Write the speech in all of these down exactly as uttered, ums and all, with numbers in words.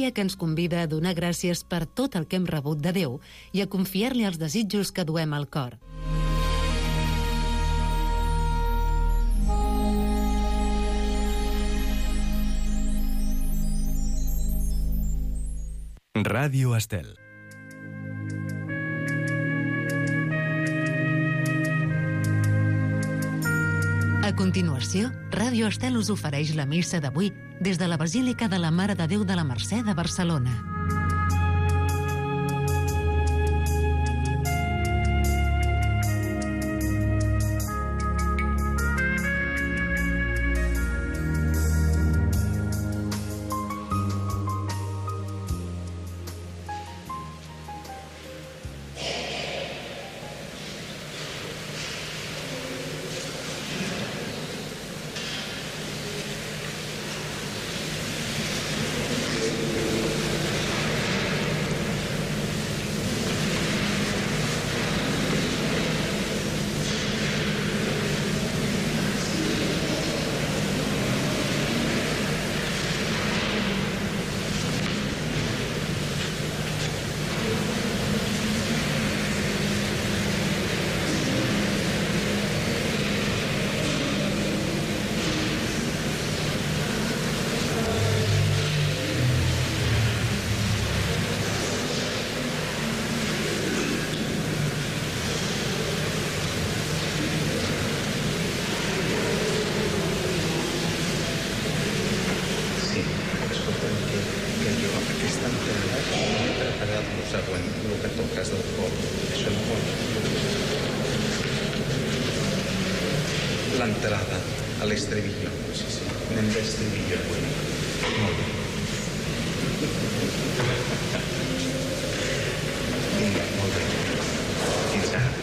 dia que ens convida a donar gràcies per tot el que hem rebut de Déu i a confiar-li els desitjos que duem al cor. Ràdio Estel. A continuació, Ràdio Estel us ofereix la missa d'avui des de la Basílica de la Mare de Déu de la Mercè de Barcelona. L'entrada a l'estribillo. Sí, sí, anem d'estribillo avui. Molt bé. Vinga, molt bé. Fins ara.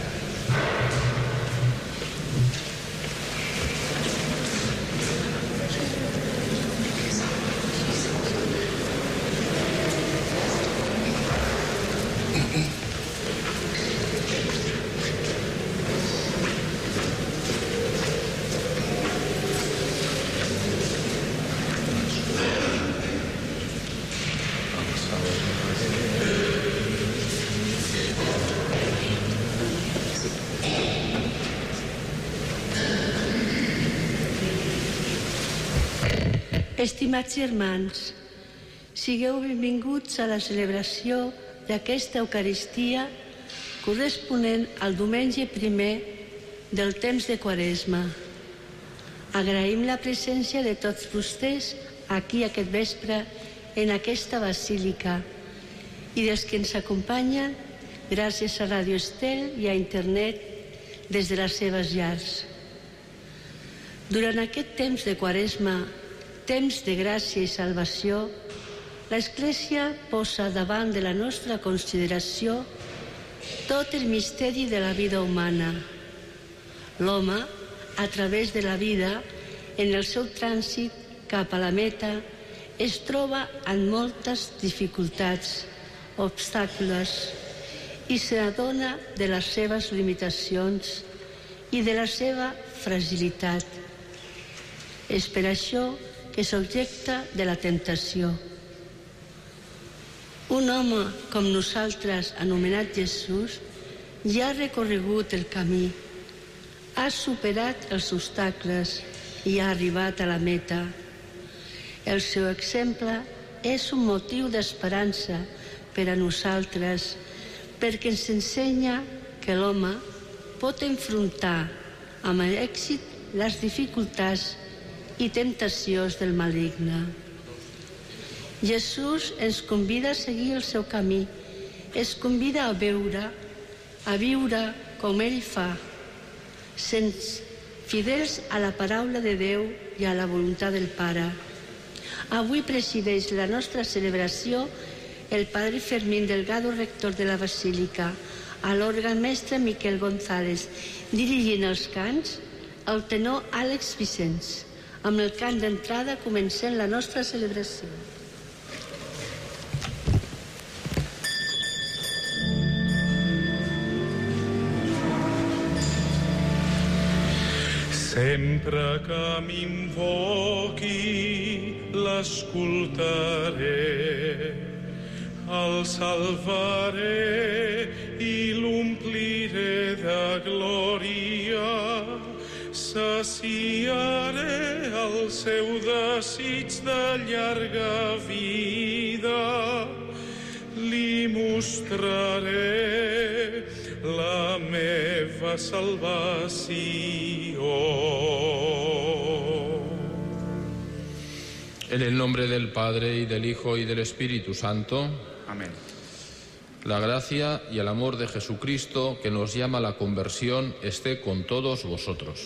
Estimats germans, sigueu benvinguts a la celebració d'aquesta Eucaristia corresponent al diumenge primer del temps de Quaresma. Agraïm la presència de tots vostès aquí aquest vespre en aquesta basílica i dels que ens acompanyen gràcies a Ràdio Estel i a internet des de les seves llars. Durant aquest temps de Quaresma, temps de gràcia i salvació, l'Església posa davant de la nostra consideració tot el misteri de la vida humana. L'home, a través de la vida, en el seu trànsit cap a la meta, es troba amb moltes dificultats, obstacles, i s'adona de les seves limitacions i de la seva fragilitat. És per això que s'objecta de la temptació. Un home com nosaltres, anomenat Jesús, ja ha recorregut el camí, ha superat els obstacles i ha arribat a la meta. El seu exemple és un motiu d'esperança per a nosaltres, perquè ens ensenya que l'home pot enfrontar amb èxit les dificultats i temptacions del maligne. Jesús ens convida a seguir el seu camí, ens convida a veure, a viure com ell fa, sent fidels a la paraula de Déu i a la voluntat del Pare. Avui presideix la nostra celebració el Padre Fermín Delgado, rector de la Basílica, a l'òrgan mestre Miquel González, dirigint els cants el tenor Àlex Vicens. Amb el cant d'entrada comencem la nostra celebració. Sempre que m'invoqui l'escoltaré. el salvaré i l'ompliré de glòria. Saciaré el seu desig de llarga vida. Li mostraré la meva salvació. En el nombre del Padre, y del Hijo, y del Espíritu Santo. Amén. La gracia y el amor de Jesucristo, que nos llama a la conversión, esté con todos vosotros.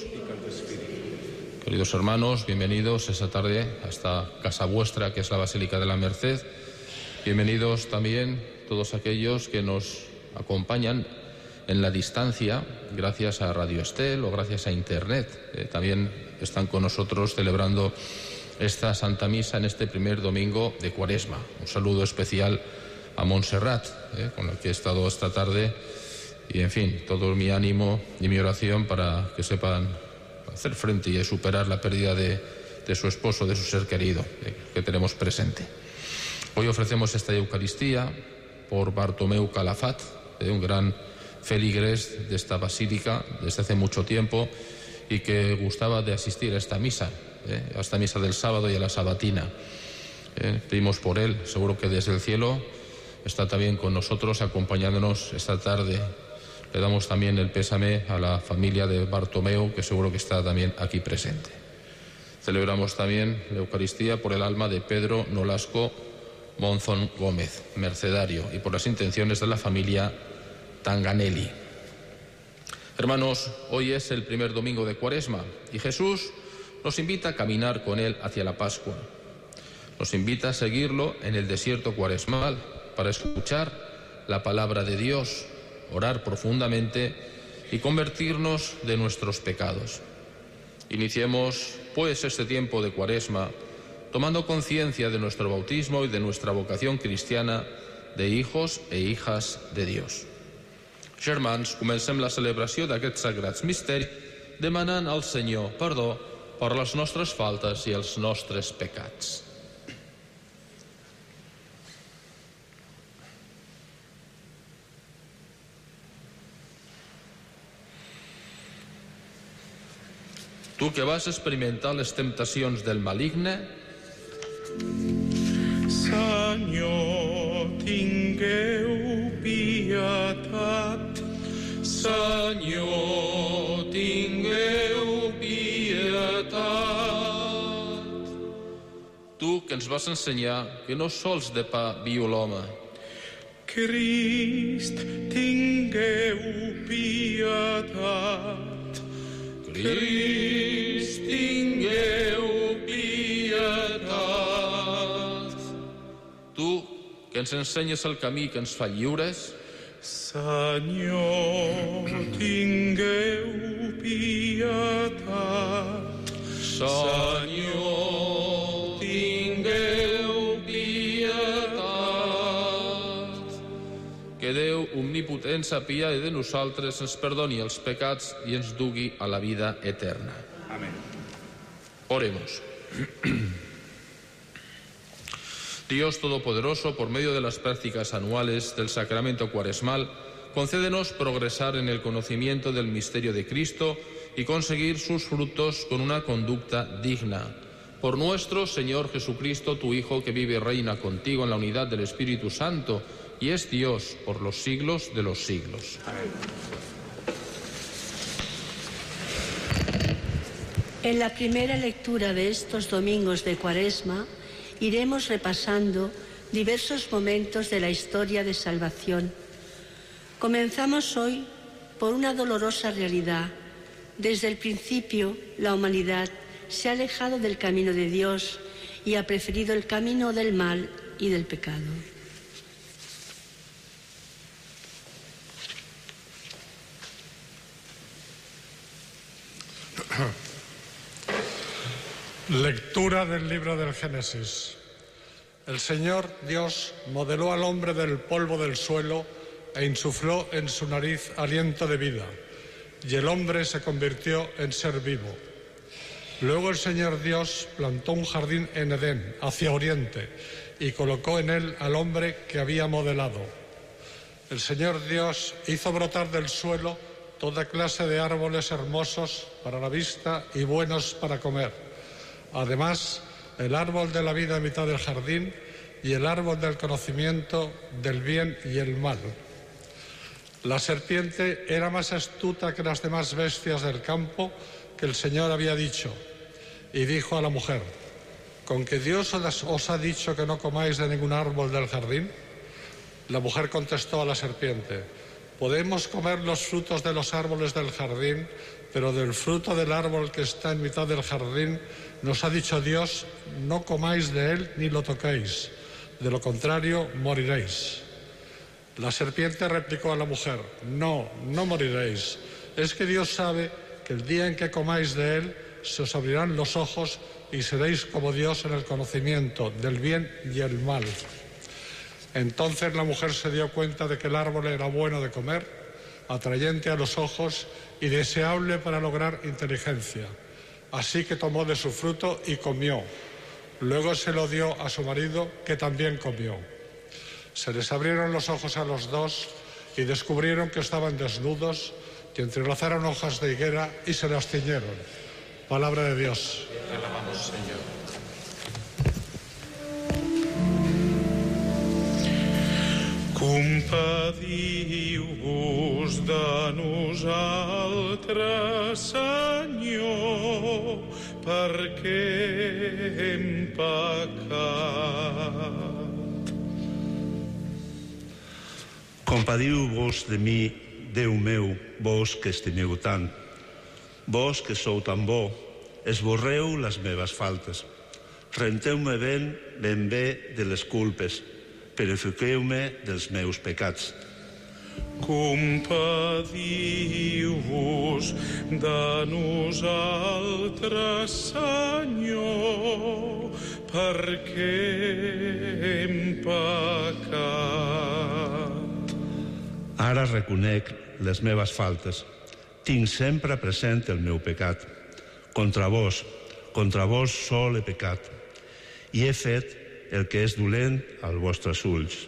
Queridos hermanos, bienvenidos esta tarde a esta casa vuestra, que es la Basílica de la Merced. Bienvenidos también todos aquellos que nos acompañan en la distancia, gracias a Radio Estel o gracias a Internet. Eh, también están con nosotros celebrando esta Santa Misa en este primer domingo de Cuaresma. Un saludo especial a Montserrat, eh, con la que he estado esta tarde, y en fin, todo mi ánimo y mi oración para que sepan hacer frente y superar la pérdida de, de su esposo, de su ser querido, eh, que tenemos presente. Hoy ofrecemos esta Eucaristía por Bartomeu Calafat, eh, un gran feligres de esta basílica desde hace mucho tiempo y que gustaba de asistir a esta misa. Eh, a esta misa del sábado y a la sabatina. Eh, pedimos por él, seguro que desde el cielo está también con nosotros acompañándonos esta tarde. Le damos también el pésame a la familia de Bartomeu, que seguro que está también aquí presente. Celebramos también la Eucaristía por el alma de Pedro Nolasco Monzón Gómez, mercedario, y por las intenciones de la familia Tanganelli. Hermanos, hoy es el primer domingo de Cuaresma y Jesús nos invita a caminar con él hacia la Pascua. Nos invita a seguirlo en el desierto cuaresmal para escuchar la palabra de Dios, orar profundamente y convertirnos de nuestros pecados. Iniciemos, pues, este tiempo de Cuaresma tomando conciencia de nuestro bautismo y de nuestra vocación cristiana de hijos e hijas de Dios. Germans, comencem la celebració d'aquests sagrats misteris demanant al Senyor perdó per les nostres faltes i els nostres pecats. Tu que vas experimentar les temptacions del maligne, Senyor, tingueu pietat. Senyor, tingueu pietat. Tu que ens vas ensenyar que no sols de pa viu l'home. Crist, tingueu pietat. Crist, tingueu pietat. Tu que ens ensenyes el camí que ens fa lliures. Senyor, tingueu pietat. Senyor, tingueu pietat. Que Déu omnipotent sàpiga de nosaltres, ens perdoni els pecats i ens dugui a la vida eterna. Amén. Oremos. Dios Todopoderoso, por medio de las prácticas anuales del sacramento cuaresmal, concédenos progresar en el conocimiento del misterio de Cristo y conseguir sus frutos con una conducta digna. Por nuestro Señor Jesucristo, tu Hijo, que vive y reina contigo en la unidad del Espíritu Santo y es Dios por los siglos de los siglos. Amén. En la primera lectura de estos domingos de Cuaresma iremos repasando diversos momentos de la historia de salvación. Comenzamos hoy por una dolorosa realidad. Desde el principio, la humanidad se ha alejado del camino de Dios y ha preferido el camino del mal y del pecado. Lectura del libro del Génesis. El Señor Dios modeló al hombre del polvo del suelo e insufló en su nariz aliento de vida, y el hombre se convirtió en ser vivo. Luego el Señor Dios plantó un jardín en Edén, hacia oriente, y colocó en él al hombre que había modelado. El Señor Dios hizo brotar del suelo toda clase de árboles hermosos para la vista y buenos para comer. Además, el árbol de la vida en mitad del jardín y el árbol del conocimiento del bien y el mal. La serpiente era más astuta que las demás bestias del campo que el Señor había dicho, y dijo a la mujer: ¿con que Dios os ha dicho que no comáis de ningún árbol del jardín? La mujer contestó a la serpiente: podemos comer los frutos de los árboles del jardín, pero del fruto del árbol que está en mitad del jardín nos ha dicho Dios: no comáis de él ni lo toquéis, de lo contrario moriréis. La serpiente replicó a la mujer: no, no moriréis. Es que Dios sabe que el día en que comáis de él se os abrirán los ojos y seréis como Dios en el conocimiento del bien y el mal. Entonces la mujer se dio cuenta de que el árbol era bueno de comer, atrayente a los ojos y deseable para lograr inteligencia. Así que tomó de su fruto y comió. Luego se lo dio a su marido, que también comió. Se les abrieron los ojos a los dos y descubrieron que estaban desnudos y entrelazaron hojas de higuera y se las ciñeron. Palabra de Dios. Te alabamos, Señor. Compadiu-vos de nosaltres, Senyor, perquè hem pecat. Compadiu-vos de mi, Déu meu, vos que estimeu tant. Vos que sou tan bo, esborreu les meves faltes. Renteu-me ben, ben bé de les culpes. Purifiqueu-me dels meus pecats. Compadiu-vos de nosaltres, Senyor, perquè hem pecat. Ara reconec les meves faltes. Tinc sempre present el meu pecat. Contra vos, contra vos sol he pecat. I he fet el que és dolent als vostres ulls.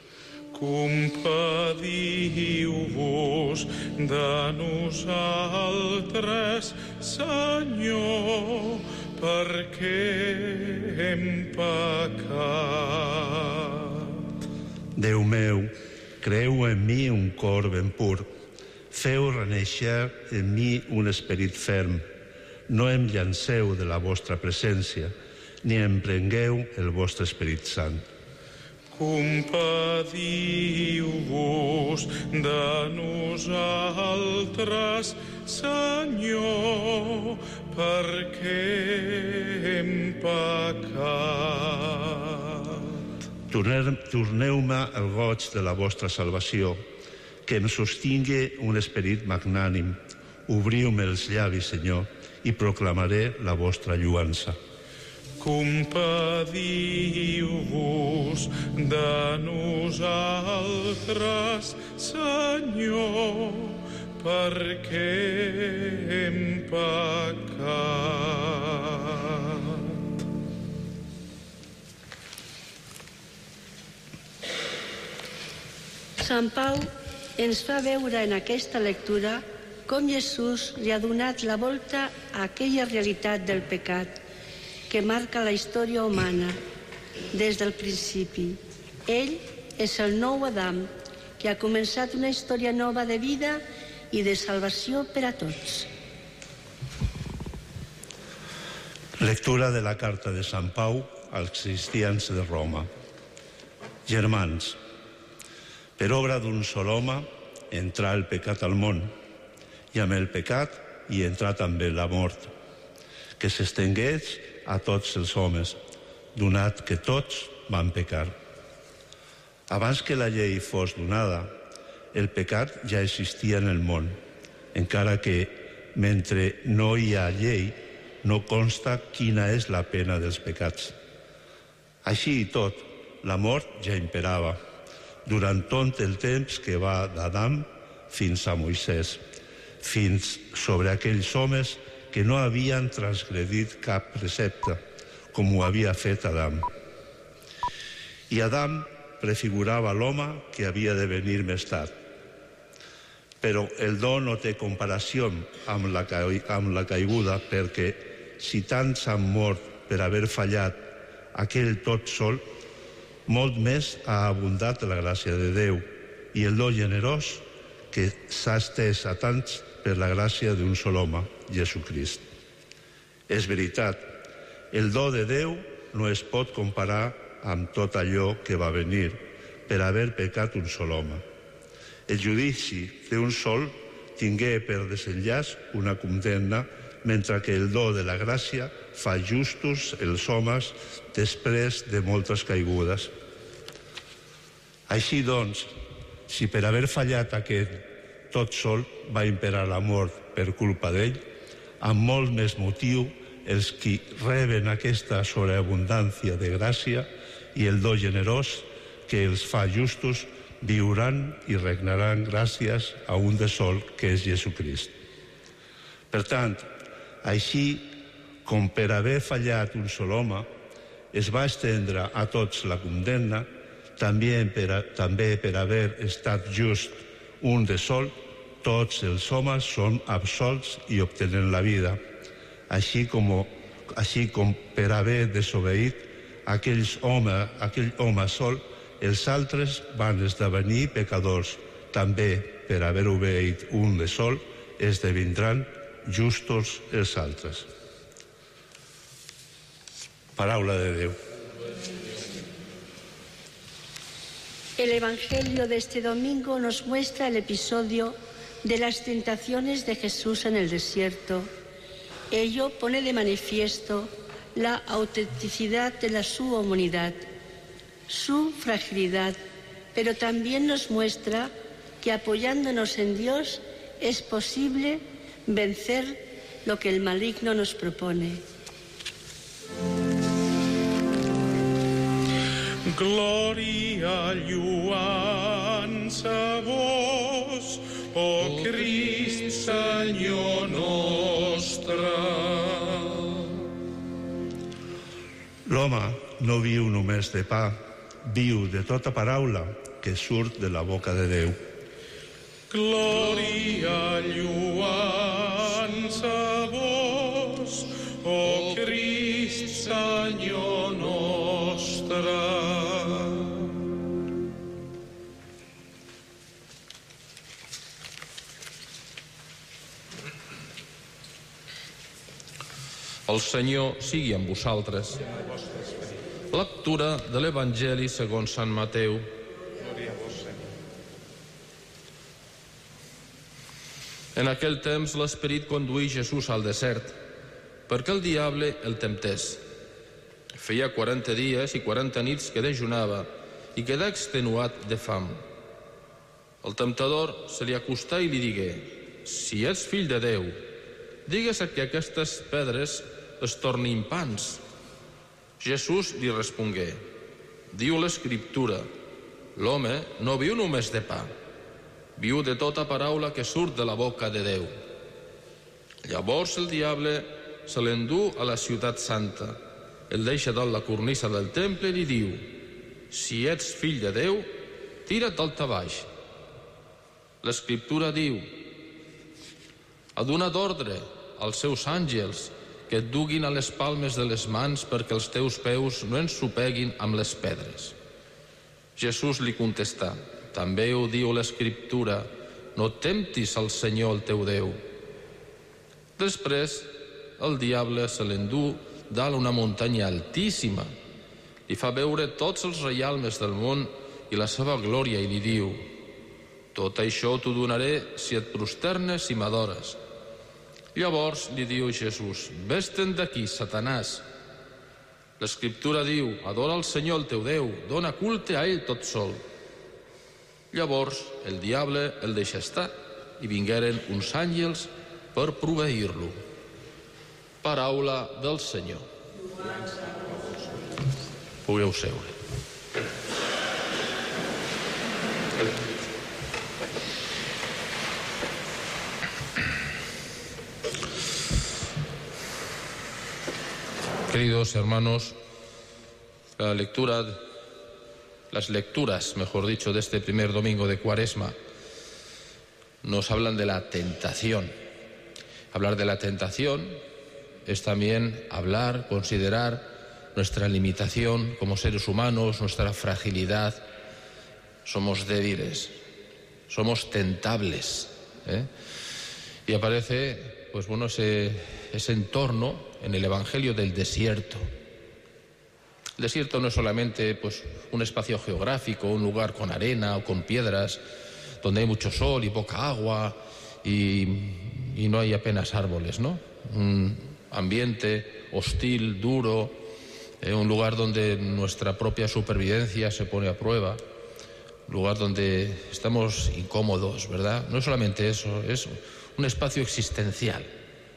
Compadiu-vos de nosaltres, Senyor, perquè hem pecat. Déu meu, creeu en mi un cor ben pur. Feu reneixer en mi un esperit ferm. No em llanceu de la vostra presència, ni em prengueu el vostre Esperit Sant. Compadiu-vos de nosaltres, Senyor, perquè hem pecat. Torneu-me el goig de la vostra salvació, que em sostingui un esperit magnànim. Obriu-me els llavis, Senyor, i proclamaré la vostra lluança. Compadiu-vos de nosaltres, Senyor, perquè hem pecat. Sant Pau ens fa veure en aquesta lectura com Jesús li ha donat la volta a aquella realitat del pecat que marca la història humana des del principi. Ell és el nou Adam que ha començat una història nova de vida i de salvació per a tots. Lectura de la carta de Sant Pau als cristians de Roma. Germans, per obra d'un sol home entrà el pecat al món, i amb el pecat hi entrà també la mort, que s'estengués a tots els homes, donat que tots van pecar. Abans que la llei fos donada, el pecat ja existia en el món, encara que, mentre no hi ha llei, no consta quina és la pena dels pecats. Així i tot, la mort ja imperava, durant tot el temps que va d'Adam fins a Moisès, fins sobre aquells homes que no havien transgredit cap precepte, com ho havia fet Adam. i Adam prefigurava l'home que havia de venir més tard. Però el do no té comparació amb la, amb la caiguda, perquè si tants han mort per haver fallat aquell tot sol, molt més ha abundat la gràcia de Déu i el do generós que s'ha estès a tants per la gràcia d'un sol home, Jesucrist. És veritat, el do de Déu no es pot comparar amb tot allò que va venir per haver pecat un sol home. El judici d'un sol tingué per desenllaç una condemna, mentre que el do de la gràcia fa justos els homes després de moltes caigudes. Així doncs, si per haver fallat aquest tot sol va imperar la mort per culpa d'ell, amb molt més motiu els qui reben aquesta sobreabundància de gràcia i el do generós que els fa justos viuran i regnaran gràcies a un de sol que és Jesucrist. Per tant, així com per haver fallat un sol home es va estendre a tots la condemna, també per, a, també per haver estat just un de sol, tots els homes són absolts i obtenen la vida, així com, així com per haver desobeït aquells home, aquell home sol, els altres van esdevenir pecadors. També per haver obeït un de sol esdevindran justos els altres. Paraula de Déu. El Evangelio de este domingo nos muestra el episodio de las tentaciones de Jesús en el desierto. Ello pone de manifiesto la autenticidad de la su humanidad, su fragilidad, pero también nos muestra que apoyándonos en Dios es posible vencer lo que el maligno nos propone. Gloria, lluança a vos, o Crist, Senyor nostre. L'home no viu només de pa, viu de tota paraula que surt de la boca de Déu. Gloria, lluança a vos, o Crist, Senyor nostre. El Senyor sigui amb vosaltres. Lectura de l'Evangeli segons Sant Mateu. En aquell temps l'Esperit conduí Jesús al desert, perquè el diable el temptés. Feia quaranta dies i quaranta nits que dejunava i quedà extenuat de fam. El temptador se li acostà i li digué: si ets fill de Déu, digues que aquestes pedres es tornin pans. Jesús li respongué: diu l'Escriptura, l'home no viu només de pa, viu de tota paraula que surt de la boca de Déu. Llavors el diable se l'endú a la ciutat santa, el deixa dalt la cornisa del temple i li diu: si ets fill de Déu, tira't dalt a baix. L'Escriptura diu: ha donat ordre als seus àngels que et duguin a les palmes de les mans perquè els teus peus no ensopeguin amb les pedres. Jesús li contestà: també ho diu l'Escriptura, no temptis al Senyor el teu Déu. Després el diable se l'endú dalt una muntanya altíssima, li fa veure tots els reialmes del món i la seva glòria i li diu: tot això t'ho donaré si et prosternes i m'adores. Llavors li diu Jesús: ves-te'n d'aquí, Satanàs. L'Escriptura diu: adora el Senyor el teu Déu, dona culte a ell tot sol. Llavors el diable el deixa estar i vingueren uns àngels per proveir-lo. Paraula del Senyor. Pugueu seure. Queridos hermanos, la lectura las lecturas, mejor dicho, de este primer domingo de Cuaresma nos hablan de la tentación. Hablar de la tentación es también hablar, considerar nuestra limitación como seres humanos, nuestra fragilidad. Somos débiles, somos tentables, ¿eh? Y aparece, pues bueno, ese, ese entorno en el Evangelio del desierto. El desierto no es solamente pues, un espacio geográfico, un lugar con arena o con piedras, donde hay mucho sol y poca agua y, y no hay apenas árboles, ¿no? Un ambiente hostil, duro, eh, un lugar donde nuestra propia supervivencia se pone a prueba, un lugar donde estamos incómodos, ¿verdad? No es solamente eso, es un espacio existencial.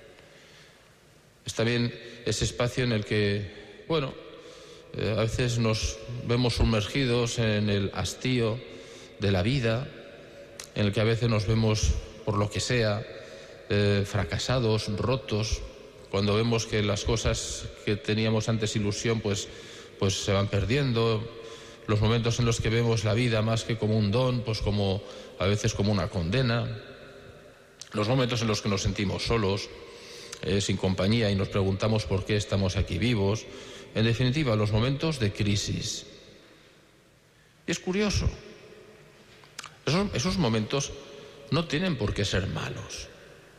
Es también ese espacio en el que, bueno, eh, a veces nos vemos sumergidos en el hastío de la vida, en el que a veces nos vemos, por lo que sea, eh, fracasados, rotos, cuando vemos que las cosas que teníamos antes ilusión, pues, pues se van perdiendo, los momentos en los que vemos la vida más que como un don, pues como a veces como una condena, los momentos en los que nos sentimos solos, eh, sin compañía y nos preguntamos por qué estamos aquí vivos, en definitiva, los momentos de crisis. Y es curioso, esos, esos momentos no tienen por qué ser malos.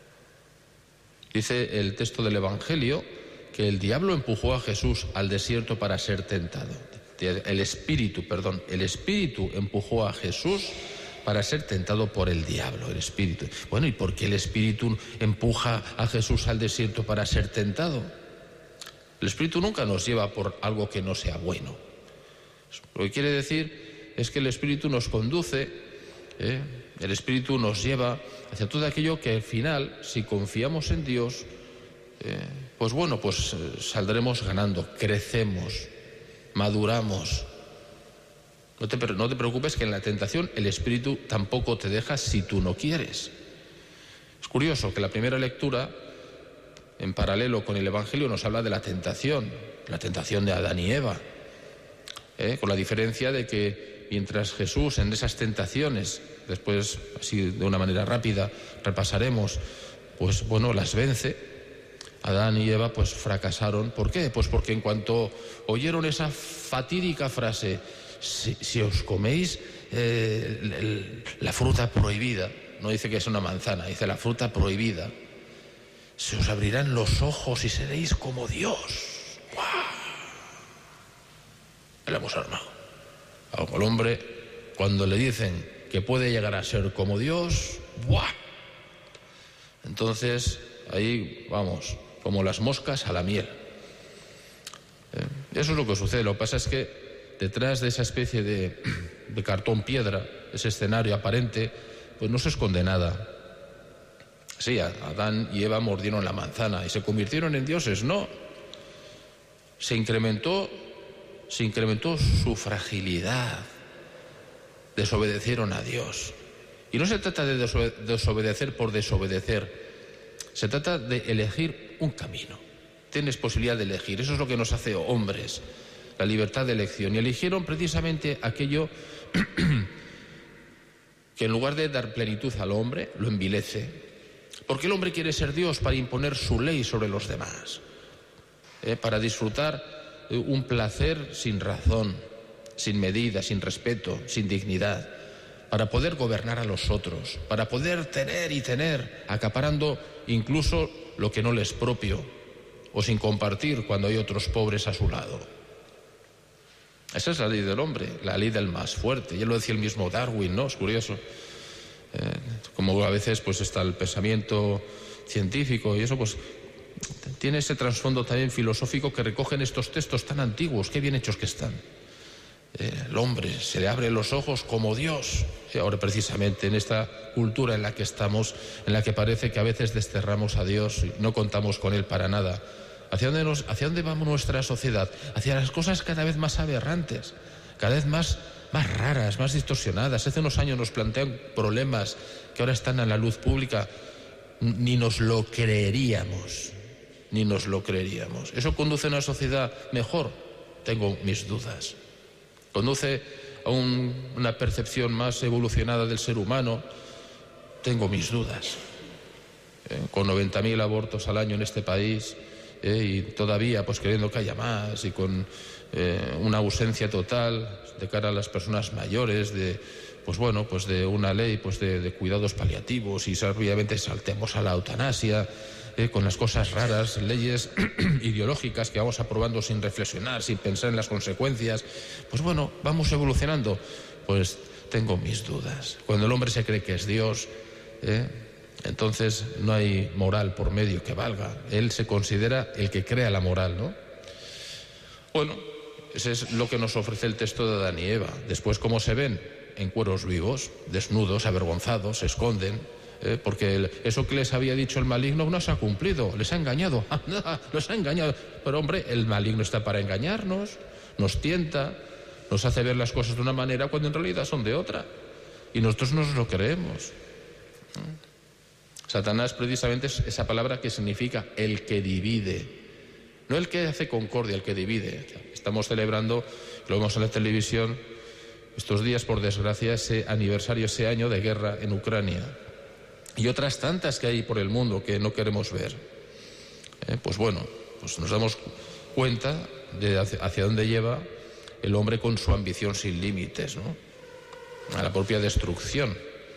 Dice el texto del Evangelio que el diablo empujó a Jesús al desierto para ser tentado. El espíritu, perdón, el espíritu empujó a Jesús para ser tentado por el diablo, el espíritu. Bueno, ¿y por qué el espíritu empuja a Jesús al desierto para ser tentado? El espíritu nunca nos lleva por algo que no sea bueno. Lo que quiere decir es que el espíritu nos conduce, ¿eh? El espíritu nos lleva hacia todo aquello que al final, si confiamos en Dios, eh, pues bueno, pues eh, saldremos ganando, crecemos, maduramos. No te, no te preocupes que en la tentación el espíritu tampoco te deja si tú no quieres. Es curioso que la primera lectura, en paralelo con el Evangelio, nos habla de la tentación, la tentación de Adán y Eva, ¿eh? Con la diferencia de que mientras Jesús en esas tentaciones, después así de una manera rápida repasaremos, pues bueno, las vence, Adán y Eva pues fracasaron. ¿Por qué? Pues porque en cuanto oyeron esa fatídica frase, si, si os coméis eh, el, el, la fruta prohibida, no dice que es una manzana, dice la fruta prohibida, se os abrirán los ojos y seréis como Dios. ¡Guau! Le hemos armado. Como el hombre, cuando le dicen que puede llegar a ser como Dios, ¡buah! Entonces, ahí vamos, como las moscas a la miel. Eh, eso es lo que sucede. Lo que pasa es que detrás de esa especie de, de cartón piedra, ese escenario aparente, pues no se esconde nada. Sí, Adán y Eva mordieron la manzana y se convirtieron en dioses. No. Se incrementó, se incrementó su fragilidad. Desobedecieron a Dios. Y no se trata de desobedecer por desobedecer. Se trata de elegir un camino. Tienes posibilidad de elegir. Eso es lo que nos hace hombres, la libertad de elección. Y eligieron precisamente aquello que en lugar de dar plenitud al hombre, lo envilece. Porque el hombre quiere ser Dios para imponer su ley sobre los demás, ¿eh? Para disfrutar un placer sin razón, sin medida, sin respeto, sin dignidad, para poder gobernar a los otros, para poder tener y tener, acaparando incluso lo que no les es propio, o sin compartir cuando hay otros pobres a su lado. Esa es la ley del hombre, la ley del más fuerte. Ya lo decía el mismo Darwin, ¿no? Es curioso. Eh, como a veces pues está el pensamiento científico y eso pues tiene ese trasfondo también filosófico que recogen estos textos tan antiguos, qué bien hechos que están. Eh, el hombre se le abre los ojos como Dios. Y ahora precisamente en esta cultura en la que estamos, en la que parece que a veces desterramos a Dios y no contamos con Él para nada. ¿Hacia dónde, nos, hacia dónde va nuestra sociedad? Hacia las cosas cada vez más aberrantes, cada vez más, más raras, más distorsionadas. Hace unos años nos plantean problemas que ahora están a la luz pública. Ni nos lo creeríamos, ni nos lo creeríamos. ¿Eso conduce a una sociedad mejor? Tengo mis dudas. Conduce a un, una percepción más evolucionada del ser humano, tengo mis dudas. Eh, con noventa mil abortos al año en este país, eh, y todavía pues queriendo que haya más, y con eh, una ausencia total de cara a las personas mayores de, pues bueno, pues de una ley pues de, de cuidados paliativos, y obviamente saltemos a la eutanasia, eh, con las cosas raras, leyes ideológicas que vamos aprobando sin reflexionar, sin pensar en las consecuencias. Pues bueno, vamos evolucionando. Pues tengo mis dudas. Cuando el hombre se cree que es Dios, eh, entonces no hay moral por medio que valga. Él se considera el que crea la moral, ¿no? Bueno, ese es lo que nos ofrece el texto de Adán y Eva. Después, ¿cómo se ven? En cueros vivos, desnudos, avergonzados, se esconden, eh, porque el, eso que les había dicho el maligno no se ha cumplido, les ha engañado, los ha engañado. Pero hombre, el maligno está para engañarnos, nos tienta, nos hace ver las cosas de una manera cuando en realidad son de otra, y nosotros no nos lo creemos. Satanás precisamente es esa palabra que significa el que divide, no el que hace concordia, el que divide. Estamos celebrando, lo vemos en la televisión estos días, por desgracia, ese aniversario, ese año de guerra en Ucrania, y otras tantas que hay por el mundo que no queremos ver. Eh, pues bueno, pues nos damos cuenta de hacia, hacia dónde lleva el hombre con su ambición sin límites, ¿no? A la propia destrucción.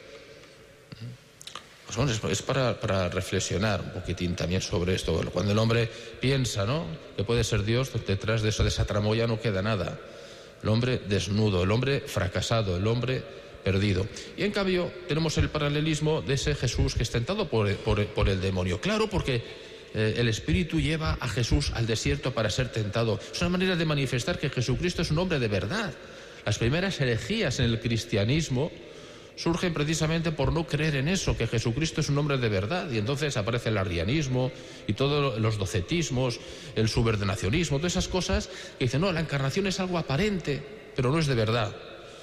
Pues bueno, es, es para, para reflexionar un poquitín también sobre esto. Cuando el hombre piensa, ¿no?, que puede ser Dios, detrás de eso, de esa tramoya, no queda nada. El hombre desnudo, el hombre fracasado, el hombre perdido. Y en cambio tenemos el paralelismo de ese Jesús que es tentado por, por, por el demonio. Claro, porque eh, el Espíritu lleva a Jesús al desierto para ser tentado. Es una manera de manifestar que Jesucristo es un hombre de verdad. Las primeras herejías en el cristianismo surgen precisamente por no creer en eso, que Jesucristo es un hombre de verdad, y entonces aparece el arrianismo y todos los docetismos, el subordenacionismo, todas esas cosas que dicen, no, la encarnación es algo aparente, pero no es de verdad.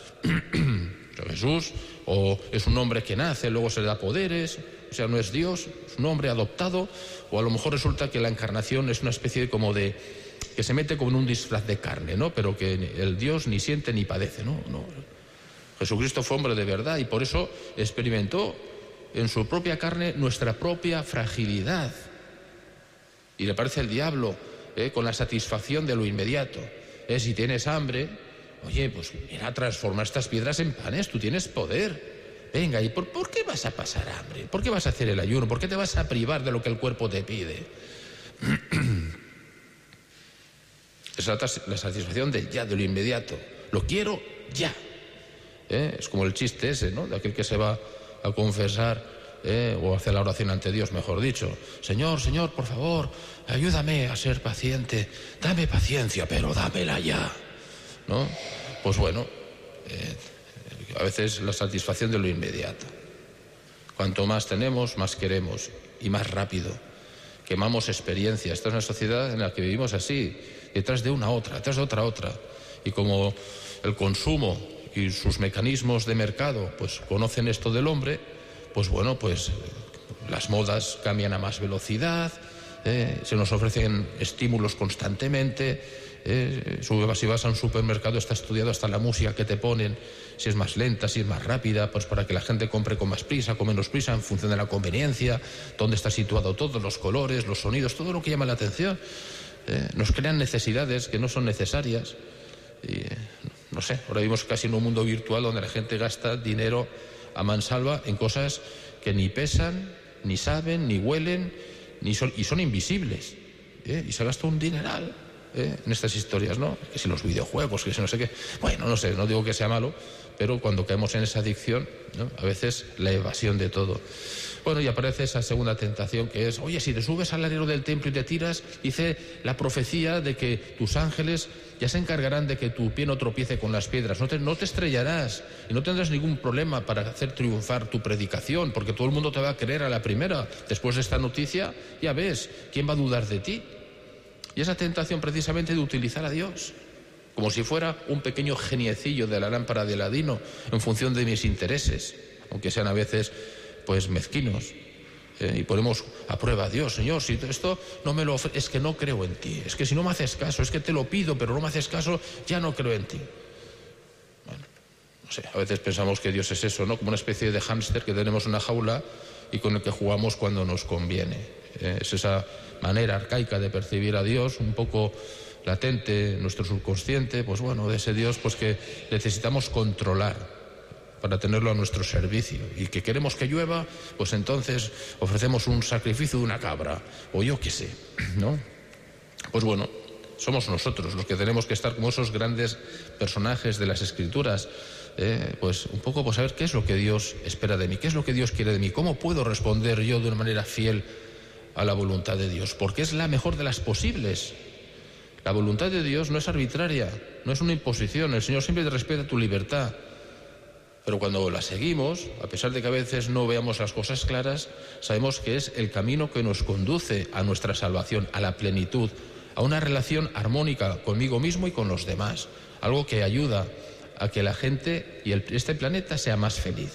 Jesús o es un hombre que nace, luego se le da poderes, o sea, no es Dios, es un hombre adoptado, o a lo mejor resulta que la encarnación es una especie de, como de, que se mete como en un disfraz de carne, ¿no?, pero que el Dios ni siente ni padece, ¿no? No. Jesucristo fue hombre de verdad y por eso experimentó en su propia carne nuestra propia fragilidad. Y le parece el diablo, ¿eh?, con la satisfacción de lo inmediato. ¿Eh? Si tienes hambre, oye, pues mira, transforma estas piedras en panes, tú tienes poder. Venga, ¿y por, por qué vas a pasar hambre? ¿Por qué vas a hacer el ayuno? ¿Por qué te vas a privar de lo que el cuerpo te pide? Es la, la satisfacción del ya, de lo inmediato. Lo quiero ya. ¿Eh? Es como el chiste ese, ¿no?, de aquel que se va a confesar, ¿eh?, o a hacer la oración ante Dios, mejor dicho. Señor, Señor, por favor, ayúdame a ser paciente. Dame paciencia, pero dámela ya, ¿no? Pues bueno, eh, a veces la satisfacción de lo inmediato. Cuanto más tenemos, más queremos y más rápido. Quemamos experiencias. Esta es una sociedad en la que vivimos así, detrás de una otra, detrás de otra otra. Y como el consumo y sus mecanismos de mercado pues conocen esto del hombre, pues bueno, pues las modas cambian a más velocidad, eh, se nos ofrecen estímulos constantemente, eh, si vas a un supermercado está estudiado hasta la música que te ponen, si es más lenta, si es más rápida, pues para que la gente compre con más prisa, con menos prisa, en función de la conveniencia, dónde está situado todo, los colores, los sonidos, todo lo que llama la atención. Eh, nos crean necesidades que no son necesarias. Y, eh, no sé, ahora vivimos casi en un mundo virtual donde la gente gasta dinero a mansalva en cosas que ni pesan, ni saben, ni huelen, ni son, y son invisibles, ¿eh? Y se gasta un dineral, ¿eh?, en estas historias, ¿no? Que si los videojuegos, que si no sé qué. Bueno, no sé, no digo que sea malo, pero cuando caemos en esa adicción, ¿no?, a veces la evasión de todo. Bueno, y aparece esa segunda tentación que es, oye, si te subes al alero del templo y te tiras, dice la profecía de que tus ángeles ya se encargarán de que tu pie no tropiece con las piedras, no te, no te estrellarás y no tendrás ningún problema para hacer triunfar tu predicación, porque todo el mundo te va a creer a la primera. Después de esta noticia, ya ves, ¿quién va a dudar de ti? Y esa tentación precisamente de utilizar a Dios como si fuera un pequeño geniecillo de la lámpara de Aladino en función de mis intereses, aunque sean a veces pues mezquinos. Eh, y ponemos a prueba a Dios, Señor, si esto no me lo ofreces, es que no creo en ti, es que si no me haces caso, es que te lo pido, pero no me haces caso, ya no creo en ti. Bueno, no sé, a veces pensamos que Dios es eso, ¿no? Como una especie de hámster que tenemos en una jaula y con el que jugamos cuando nos conviene. Eh, es esa manera arcaica de percibir a Dios, un poco latente en nuestro subconsciente, pues bueno, de ese Dios pues que necesitamos controlar para tenerlo a nuestro servicio, y que queremos que llueva, pues entonces ofrecemos un sacrificio de una cabra, o yo qué sé, ¿no? Pues bueno, somos nosotros los que tenemos que estar como esos grandes personajes de las Escrituras, eh, pues un poco por saber qué es lo que Dios espera de mí, qué es lo que Dios quiere de mí, cómo puedo responder yo de una manera fiel a la voluntad de Dios, porque es la mejor de las posibles. La voluntad de Dios no es arbitraria, no es una imposición, el Señor siempre te respeta tu libertad, pero cuando la seguimos, a pesar de que a veces no veamos las cosas claras, sabemos que es el camino que nos conduce a nuestra salvación, a la plenitud, a una relación armónica conmigo mismo y con los demás, algo que ayuda a que la gente y el, este planeta sea más feliz.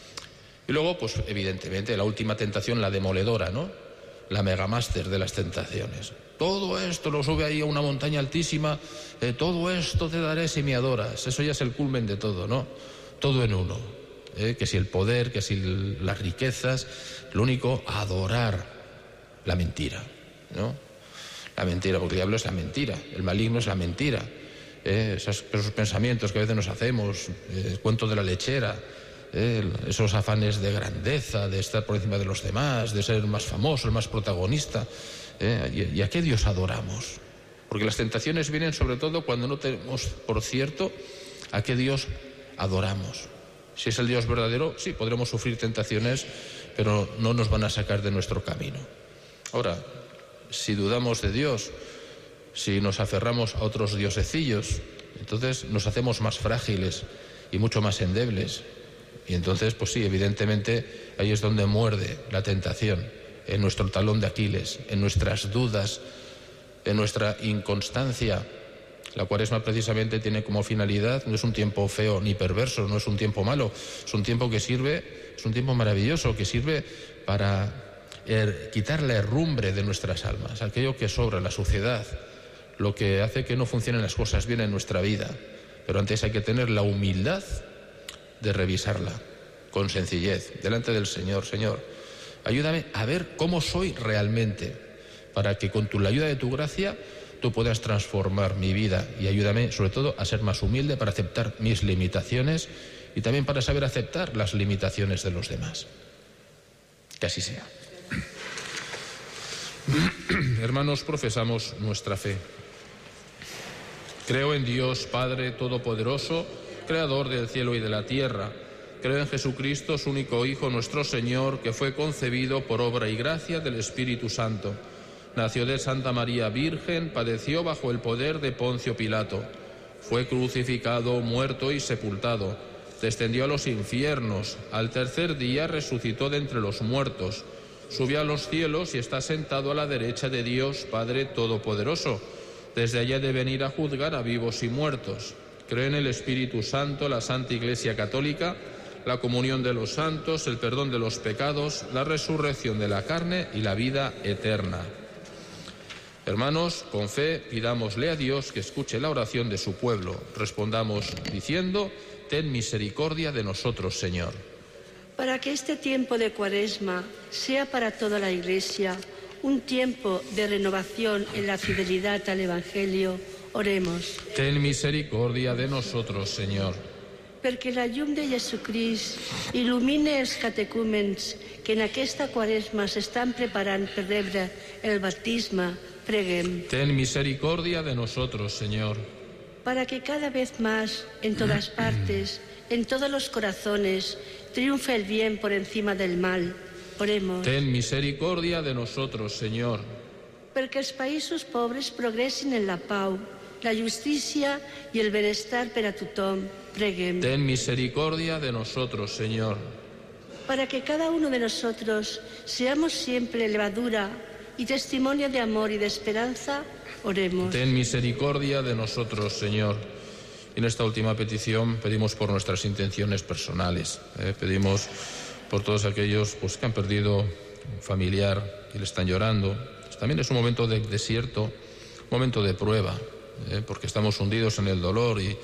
Y luego, pues evidentemente, la última tentación, la demoledora, ¿no? La megamáster de las tentaciones. Todo esto lo sube ahí a una montaña altísima, eh, todo esto te daré si me adoras. Eso ya es el culmen de todo, ¿no? Todo en uno. Eh, que si el poder, que si el, las riquezas, lo único, adorar la mentira, ¿no? La mentira, porque el diablo es la mentira, el maligno es la mentira. Eh, esos, esos pensamientos que a veces nos hacemos, eh, el cuento de la lechera, eh, esos afanes de grandeza, de estar por encima de los demás, de ser el más famoso, el más protagonista. Eh, y, ¿Y a qué Dios adoramos? Porque las tentaciones vienen sobre todo cuando no tenemos por cierto a qué Dios adoramos. Si es el Dios verdadero, sí, podremos sufrir tentaciones, pero no nos van a sacar de nuestro camino. Ahora, si dudamos de Dios, si nos aferramos a otros diosecillos, entonces nos hacemos más frágiles y mucho más endebles. Y entonces, pues sí, evidentemente, ahí es donde muerde la tentación, en nuestro talón de Aquiles, en nuestras dudas, en nuestra inconstancia. La Cuaresma precisamente tiene como finalidad, no es un tiempo feo ni perverso, no es un tiempo malo, es un tiempo que sirve, es un tiempo maravilloso, que sirve para Er, quitar la herrumbre de nuestras almas, aquello que sobra, la suciedad, lo que hace que no funcionen las cosas bien en nuestra vida. Pero antes hay que tener la humildad de revisarla con sencillez delante del Señor. Señor, ayúdame a ver cómo soy realmente, para que con tu, la ayuda de tu gracia tú puedas transformar mi vida, y ayúdame sobre todo a ser más humilde para aceptar mis limitaciones y también para saber aceptar las limitaciones de los demás. Que así sea. Hermanos, profesamos nuestra fe. Creo en Dios Padre Todopoderoso, Creador del cielo y de la tierra. Creo en Jesucristo, su único Hijo, nuestro Señor, que fue concebido por obra y gracia del Espíritu Santo. Nació de Santa María Virgen, padeció bajo el poder de Poncio Pilato. Fue crucificado, muerto y sepultado. Descendió a los infiernos. Al tercer día resucitó de entre los muertos. Subió a los cielos y está sentado a la derecha de Dios Padre Todopoderoso. Desde allá de venir a juzgar a vivos y muertos. Creo en el Espíritu Santo, la Santa Iglesia Católica, la comunión de los santos, el perdón de los pecados, la resurrección de la carne y la vida eterna. Hermanos, con fe pidámosle a Dios que escuche la oración de su pueblo. Respondamos diciendo: ten misericordia de nosotros, Señor. Para que este tiempo de Cuaresma sea para toda la Iglesia un tiempo de renovación en la fidelidad al Evangelio, oremos. Ten misericordia de nosotros, Señor. Perquè la llum de Jesucrist il·lumine els catecúmens que en aquesta Cuaresma s'estan preparant per rebre el baptisme, preguem. Ten misericordia de nosotros, Señor. Para que cada vez más, en todas partes, en todos los corazones, triunfe el bien por encima del mal. Oremos. Ten misericordia de nosotros, Señor. Perquè els països pobres progressin en la pau, la justícia i el benestar per a tothom, preguem. Ten misericordia de nosotros, Señor. Para que cada uno de nosotros seamos siempre levadura y testimonio de amor y de esperanza, oremos. Ten misericordia de nosotros, Señor. Y en esta última petición pedimos por nuestras intenciones personales. ¿eh? Pedimos por todos aquellos pues, que han perdido un familiar y le están llorando. También es un momento de desierto, un momento de prueba, ¿eh? porque estamos hundidos en el dolor y,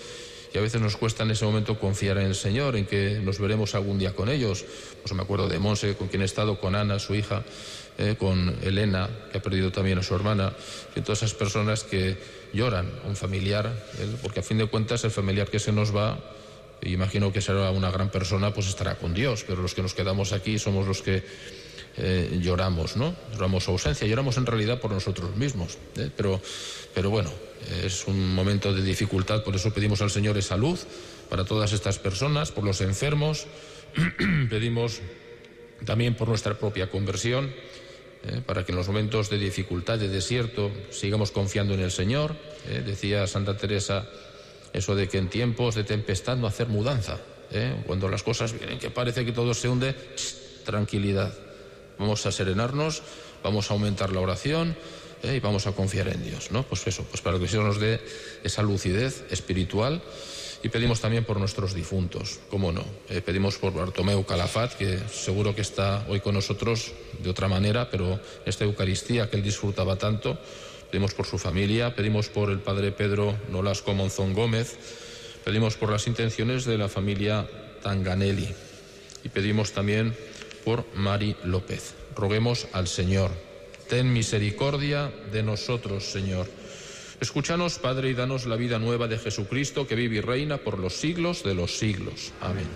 y a veces nos cuesta en ese momento confiar en el Señor, en que nos veremos algún día con ellos. Pues me acuerdo de Monse, con quien he estado, con Ana, su hija, eh, con Elena, que ha perdido también a su hermana, y todas esas personas que lloran a un familiar, eh, porque a fin de cuentas el familiar que se nos va, imagino que será una gran persona, pues estará con Dios, pero los que nos quedamos aquí somos los que eh, lloramos, ¿no? Lloramos su ausencia, lloramos en realidad por nosotros mismos, ¿eh? pero, pero bueno, es un momento de dificultad, por eso pedimos al Señor esa luz para todas estas personas, por los enfermos, pedimos también por nuestra propia conversión, eh, para que en los momentos de dificultad, de desierto, sigamos confiando en el Señor. Eh, decía Santa Teresa eso de que en tiempos de tempestad no hacer mudanza, ¿eh? Cuando las cosas vienen, que parece que todo se hunde, ¡ch! Tranquilidad. Vamos a serenarnos, vamos a aumentar la oración, ¿eh? Y vamos a confiar en Dios, ¿no? Pues eso, pues para que el Señor nos dé esa lucidez espiritual. Y pedimos también por nuestros difuntos, cómo no. Eh, pedimos por Bartomeu Calafat, que seguro que está hoy con nosotros de otra manera, pero esta Eucaristía que él disfrutaba tanto. Pedimos por su familia, pedimos por el padre Pedro Nolasco Monzón Gómez, pedimos por las intenciones de la familia Tanganelli y pedimos también por Mari López. Roguemos al Señor. Ten misericordia de nosotros, Señor. Escúchanos, Padre, y danos la vida nueva de Jesucristo, que vive y reina por los siglos de los siglos. Amén.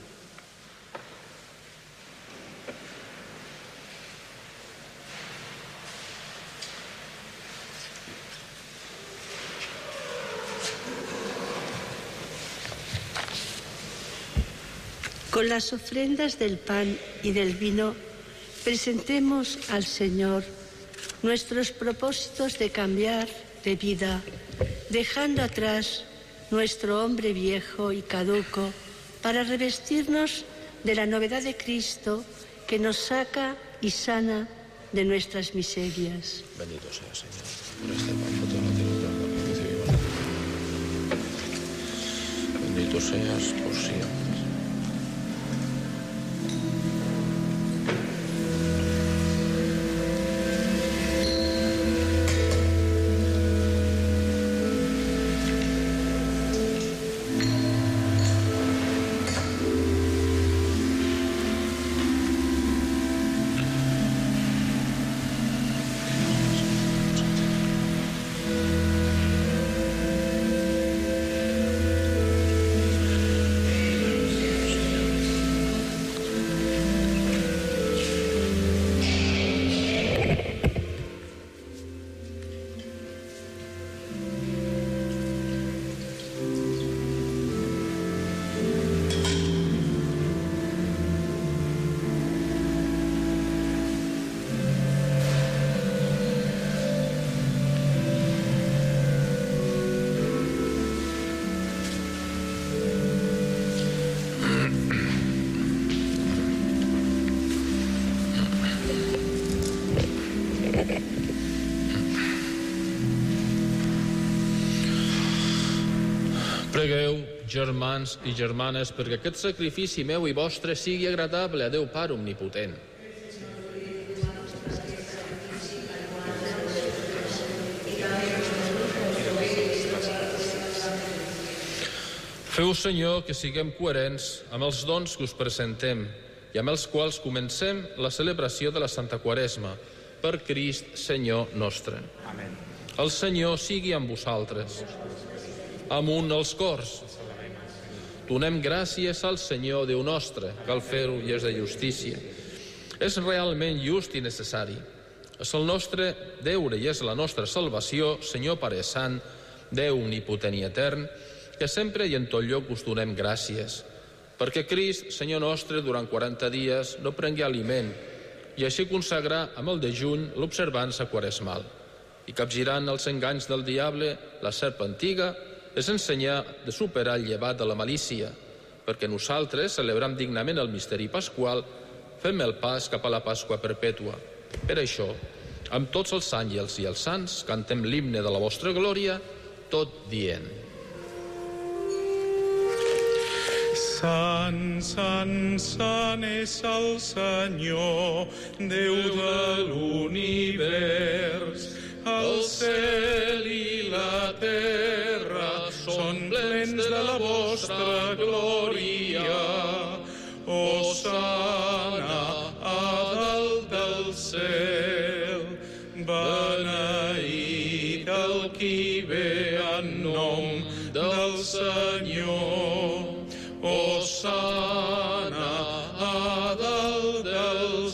Con las ofrendas del pan y del vino, presentemos al Señor nuestros propósitos de cambiar de vida, dejando atrás nuestro hombre viejo y caduco para revestirnos de la novedad de Cristo que nos saca y sana de nuestras miserias. Bendito sea, Señor, por este pan, por toda la tierra, por la bendito seas por siempre. Pregueu, germans i germanes, perquè aquest sacrifici meu i vostre sigui agradable a Déu Pare Omnipotent. Feu, Senyor, que siguem coherents amb els dons que us presentem i amb els quals comencem la celebració de la Santa Quaresma, per Crist, Senyor nostre. Amén. El Senyor sigui amb vosaltres. Amunt els cors. Donem gràcies al Senyor Déu nostre, cal fer-ho i és de justícia. És realment just i necessari. És el nostre deure i és la nostra salvació, Senyor Pare Sant, Déu omnipotent i etern, que sempre i en tot lloc us donem gràcies, perquè Crist, Senyor nostre, durant quaranta dies no prengué aliment i així consagrar amb el dejuny l'observança quaresmal. I capgirant els enganys del diable, la serp antiga, és ensenyar de superar el llevat de la malícia, perquè nosaltres celebrem dignament el misteri pasqual, fem el pas cap a la Pasqua perpètua. Per això, amb tots els àngels i els sants, cantem l'himne de la vostra glòria, tot dient. Sant, sant, sant és el Senyor, Déu de l'univers. El cel i la terra són plens de la vostra glòria. Hosana a dalt del cel, beneït el qui ve en nom del Senyor. Hosana a dalt del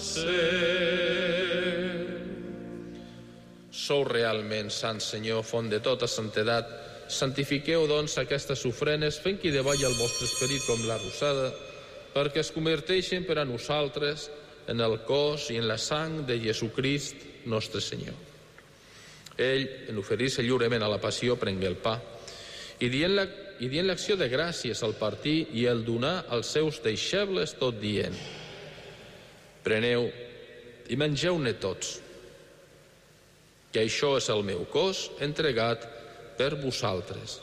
cel. Sou realment sant, Senyor, font de tota santedat. Santifiqueu, doncs, aquestes ofrenes, fent que davalli el vostre esperit com la rosada, perquè es converteixin per a nosaltres en el cos i en la sang de Jesucrist, nostre Senyor. Ell, en oferir-se lliurement a la passió, prengué el pa, i dient la, i dient l'acció de gràcies al partir i el donar als seus deixebles, tot dient: preneu i mengeu-ne tots, que això és el meu cos entregat per vosaltres.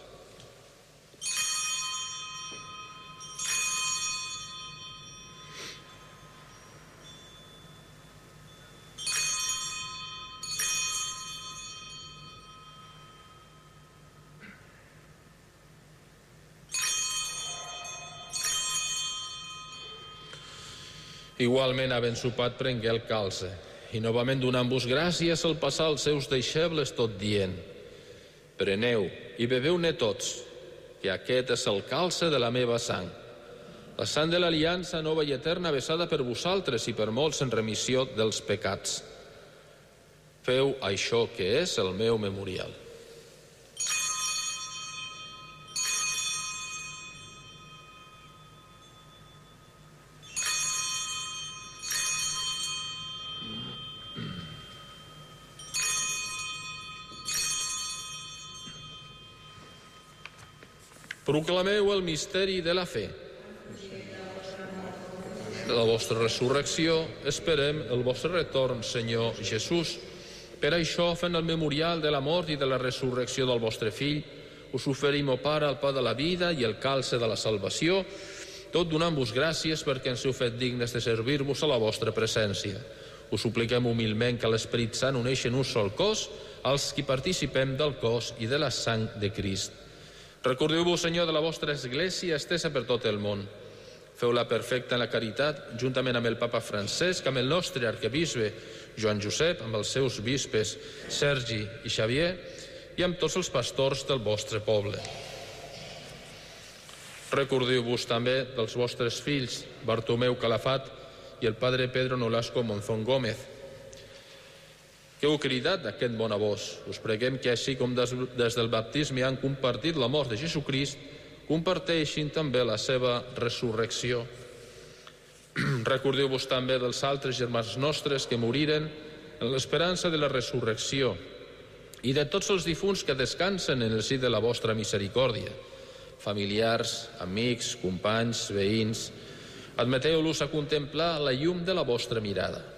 Igualment, havent sopat, prengué el calze, i novament donant-vos gràcies al passar als seus deixebles, tot dient: preneu i beveu-ne tots, que aquest és el calze de la meva sang, la sang de l'aliança nova i eterna vessada per vosaltres i per molts en remissió dels pecats. Feu això que és el meu memorial. Proclameu el misteri de la fe. De la vostra resurrecció esperem el vostre retorn, Senyor Jesús. Per això, fent el memorial de la mort i de la resurrecció del vostre Fill, us oferim, o Pare, el pa de la vida i el calze de la salvació, tot donant-vos gràcies perquè ens heu fet dignes de servir-vos a la vostra presència. Us supliquem humilment que l'Esperit Sant uneixi en un sol cos als qui participem del cos i de la sang de Crist. Recordeu-vos, Senyor, de la vostra Església estesa per tot el món. Feu-la perfecta en la caritat, juntament amb el papa Francesc, amb el nostre arquebisbe Joan Josep, amb els seus bispes Sergi i Xavier, i amb tots els pastors del vostre poble. Recordeu-vos també dels vostres fills Bartomeu Calafat i el padre Pedro Nolasco Monzón Gómez, que heu cridat d'aquest bon avós. Us preguem que així com des, des del baptisme han compartit la mort de Jesucrist, comparteixin també la seva resurrecció. Recordeu-vos també dels altres germans nostres que moriren en l'esperança de la resurrecció i de tots els difunts que descansen en el si de la vostra misericòrdia. Familiars, amics, companys, veïns, admeteu-los a contemplar la llum de la vostra mirada.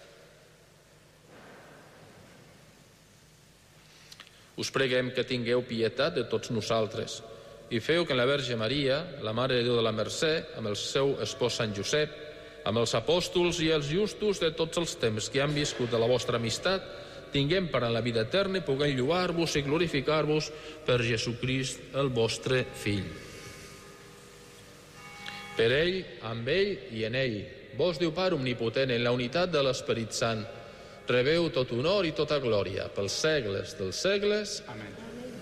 Us preguem que tingueu pietat de tots nosaltres i feu que la Verge Maria, la Mare de Déu de la Mercè, amb el seu espòs Sant Josep, amb els apòstols i els justos de tots els temps que han viscut de la vostra amistat, tinguem per a la vida eterna i puguem lloar-vos i glorificar-vos per Jesucrist, el vostre Fill. Per ell, amb ell i en ell, vos, Déu Pare omnipotent, en la unitat de l'Esperit Sant, rebeu tot honor i tota glòria pels segles dels segles. Amén.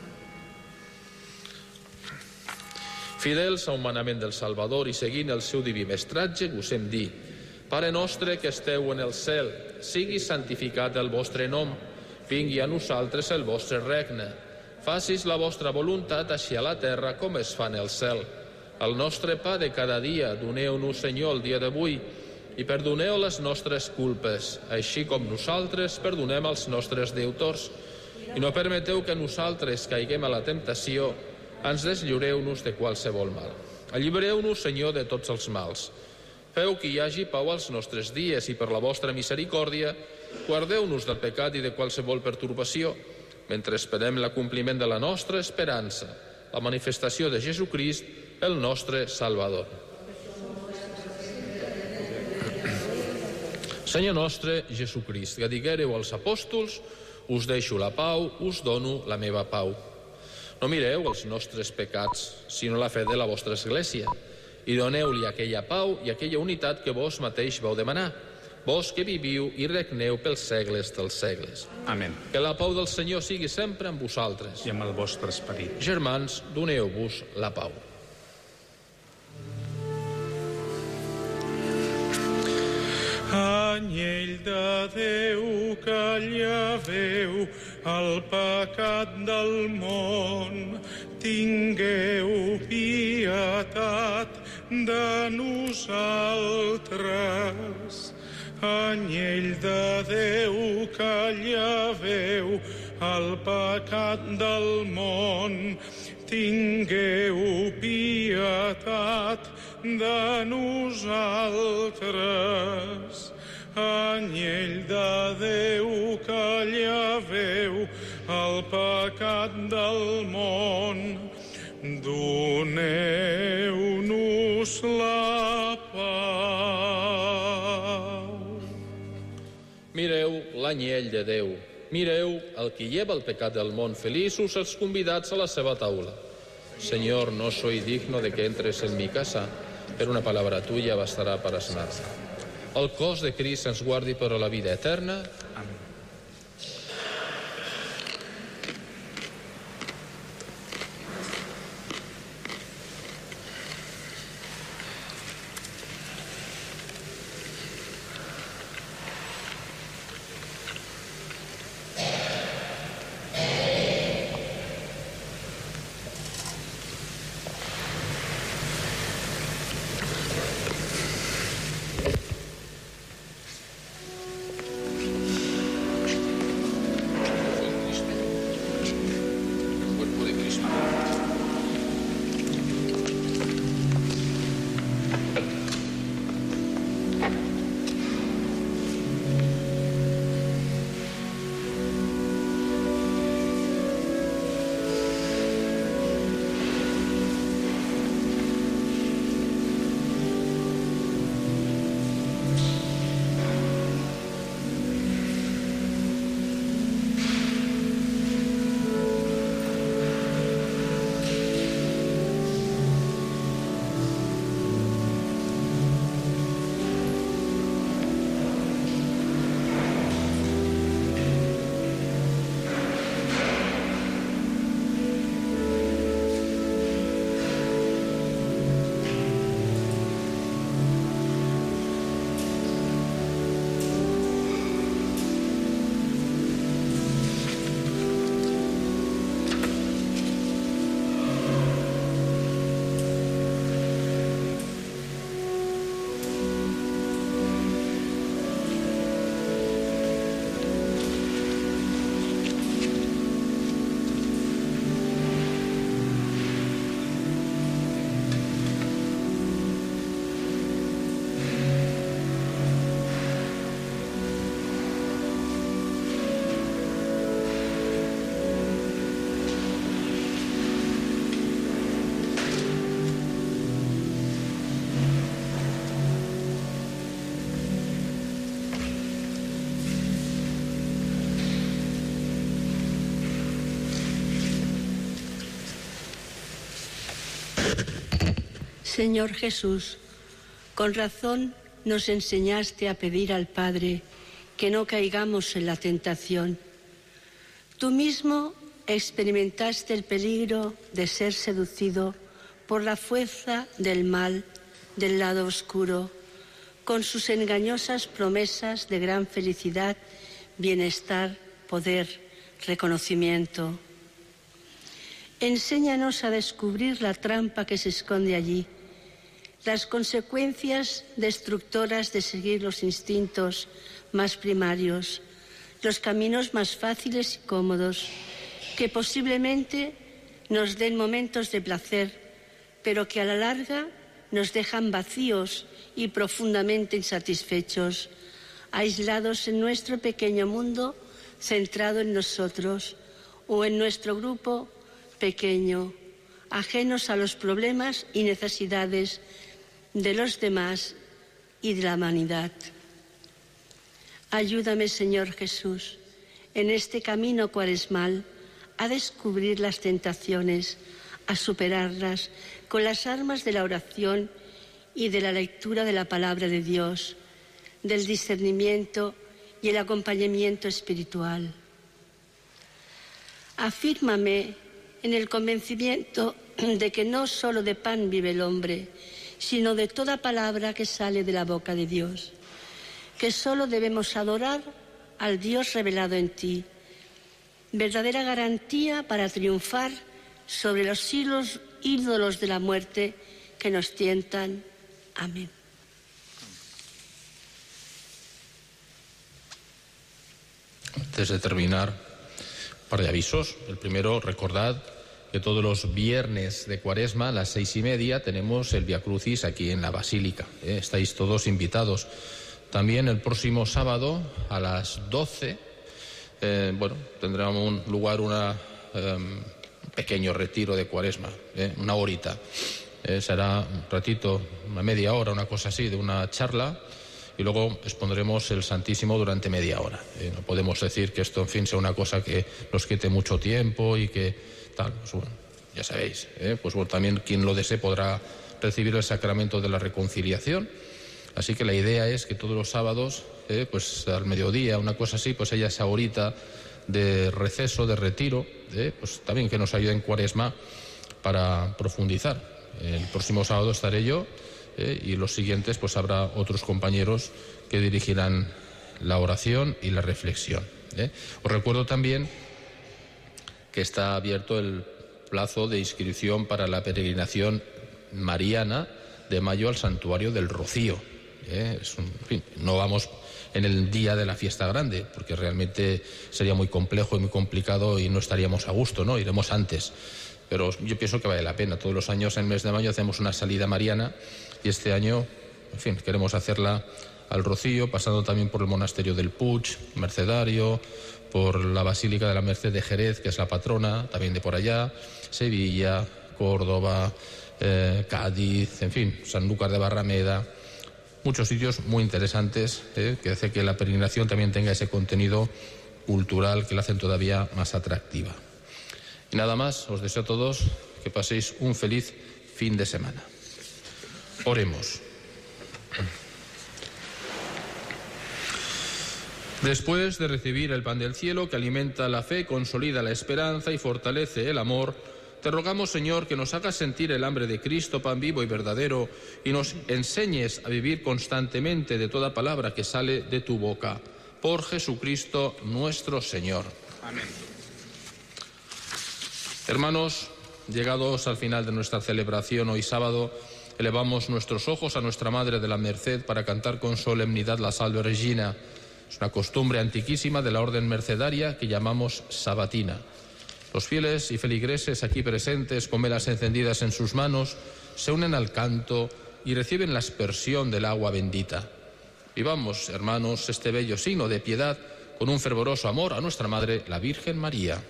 Fidels a un manament del Salvador i seguint el seu diví mestratge, gosem dir: Pare nostre que esteu en el cel, sigui santificat el vostre nom, vingui a nosaltres el vostre regne. Facis la vostra voluntat així a la terra com es fa en el cel. El nostre pa de cada dia doneu-nos, Senyor, el dia d'avui, i perdoneu les nostres culpes, així com nosaltres perdonem als nostres deutors. I no permeteu que nosaltres caiguem a la temptació, ens deslliureu-nos de qualsevol mal. Allibereu-nos, Senyor, de tots els mals. Feu que hi hagi pau als nostres dies i per la vostra misericòrdia guardeu-nos del pecat i de qualsevol pertorbació, mentre esperem l'acompliment de la nostra esperança, la manifestació de Jesucrist, el nostre Salvador. Senyor nostre Jesucrist, que diguéreu als apòstols: us deixo la pau, us dono la meva pau. No mireu els nostres pecats, sinó la fe de la vostra Església, i doneu-li aquella pau i aquella unitat que vos mateix vau demanar, vos que viviu i regneu pels segles dels segles. Amén. Que la pau del Senyor sigui sempre amb vosaltres. I amb el vostre esperit. Germans, doneu-vos la pau. Anyell de Déu que lleveu el pecat del món, tingueu pietat de nosaltres. Anyell de Déu que lleveu el pecat del món, tingueu pietat de nosaltres. Anyell de Déu que lleveu el pecat del món, doneu-nos la pau. Mireu l'anyell de Déu, mireu el que lleva el pecat del món, feliços els convidats a la seva taula. Señor, no soy digno de que entres en mi casa, pero una palabra tuya bastará para sanarme. El cos de Crist ens guardi per a la vida eterna. Amén. Señor Jesús, con razón nos enseñaste a pedir al Padre que no caigamos en la tentación. Tú mismo experimentaste el peligro de ser seducido por la fuerza del mal del lado oscuro, con sus engañosas promesas de gran felicidad, bienestar, poder, reconocimiento. Enséñanos a descubrir la trampa que se esconde allí, las consecuencias destructoras de seguir los instintos más primarios, los caminos más fáciles y cómodos, que posiblemente nos den momentos de placer, pero que a la larga nos dejan vacíos y profundamente insatisfechos, aislados en nuestro pequeño mundo centrado en nosotros o en nuestro grupo pequeño, ajenos a los problemas y necesidades de los demás y de la humanidad. Ayúdame, Señor Jesús, en este camino cuaresmal a descubrir las tentaciones, a superarlas con las armas de la oración y de la lectura de la palabra de Dios, del discernimiento y el acompañamiento espiritual. Afírmame en el convencimiento de que no solo de pan vive el hombre, sino de toda palabra que sale de la boca de Dios, que solo debemos adorar al Dios revelado en ti, verdadera garantía para triunfar sobre los ídolos, ídolos de la muerte que nos tientan. Amén. Antes de terminar, un par de avisos. El primero, recordad que todos los viernes de Cuaresma a las seis y media tenemos el Vía Crucis aquí en la Basílica. ¿eh? Estáis todos invitados. También el próximo sábado a las doce, eh, bueno, tendrá un lugar una, eh, un pequeño retiro de Cuaresma, ¿eh? una horita. Eh, será un ratito, una media hora, una cosa así, de una charla. Y luego expondremos el Santísimo durante media hora. Eh, no podemos decir que esto, en fin, sea una cosa que nos quite mucho tiempo y que tal. Pues bueno, ya sabéis. Eh, pues bueno, también quien lo desee podrá recibir el sacramento de la reconciliación. Así que la idea es que todos los sábados, eh, pues al mediodía, una cosa así, pues haya esa horita de receso, de retiro, eh, pues también que nos ayude en Cuaresma para profundizar. El próximo sábado estaré yo. Eh, y los siguientes pues habrá otros compañeros que dirigirán la oración y la reflexión. ¿eh? Os recuerdo también que está abierto el plazo de inscripción para la peregrinación mariana de mayo al Santuario del Rocío. ¿eh? Es un, en fin, no vamos en el día de la fiesta grande, porque realmente sería muy complejo y muy complicado y no estaríamos a gusto, ¿no? Iremos antes. Pero yo pienso que vale la pena. Todos los años en el mes de mayo hacemos una salida mariana y este año, en fin, queremos hacerla al Rocío, pasando también por el monasterio del Puig, Mercedario, por la Basílica de la Merced de Jerez, que es la patrona, también de por allá, Sevilla, Córdoba, eh, Cádiz, en fin, Sanlúcar de Barrameda. Muchos sitios muy interesantes eh, que hace que la peregrinación también tenga ese contenido cultural que la hacen todavía más atractiva. Y nada más, os deseo a todos que paséis un feliz fin de semana. Oremos. Después de recibir el pan del cielo que alimenta la fe, consolida la esperanza y fortalece el amor, te rogamos, Señor, que nos hagas sentir el hambre de Cristo, pan vivo y verdadero, y nos enseñes a vivir constantemente de toda palabra que sale de tu boca. Por Jesucristo nuestro Señor. Amén. Hermanos, llegados al final de nuestra celebración hoy sábado, elevamos nuestros ojos a nuestra Madre de la Merced para cantar con solemnidad la Salve Regina. Es una costumbre antiquísima de la orden mercedaria que llamamos sabatina. Los fieles y feligreses aquí presentes, con velas encendidas en sus manos, se unen al canto y reciben la aspersión del agua bendita. Vivamos, hermanos, este bello signo de piedad con un fervoroso amor a nuestra Madre, la Virgen María.